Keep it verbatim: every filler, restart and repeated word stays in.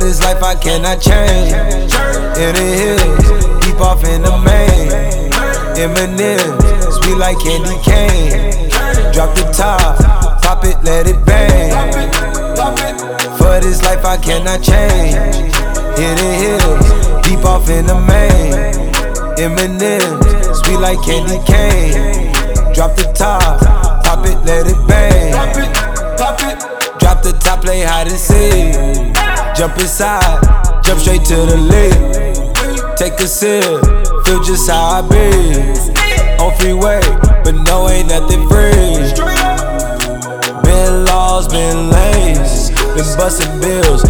this life I cannot change. In the hills, deep off in the main. Eminem, sweet like candy cane. Drop the top, pop it, let it bang. For this life I cannot change. In the hills, deep off in the main. Eminem, sweet like candy cane. Drop the top, pop it, let it bang. Drop the top, play hide and seek. Jump inside, jump straight to the lake. Take a sip, feel just how I be. On freeway, but no, ain't nothing free. Been laws, been lanes, been busting bills,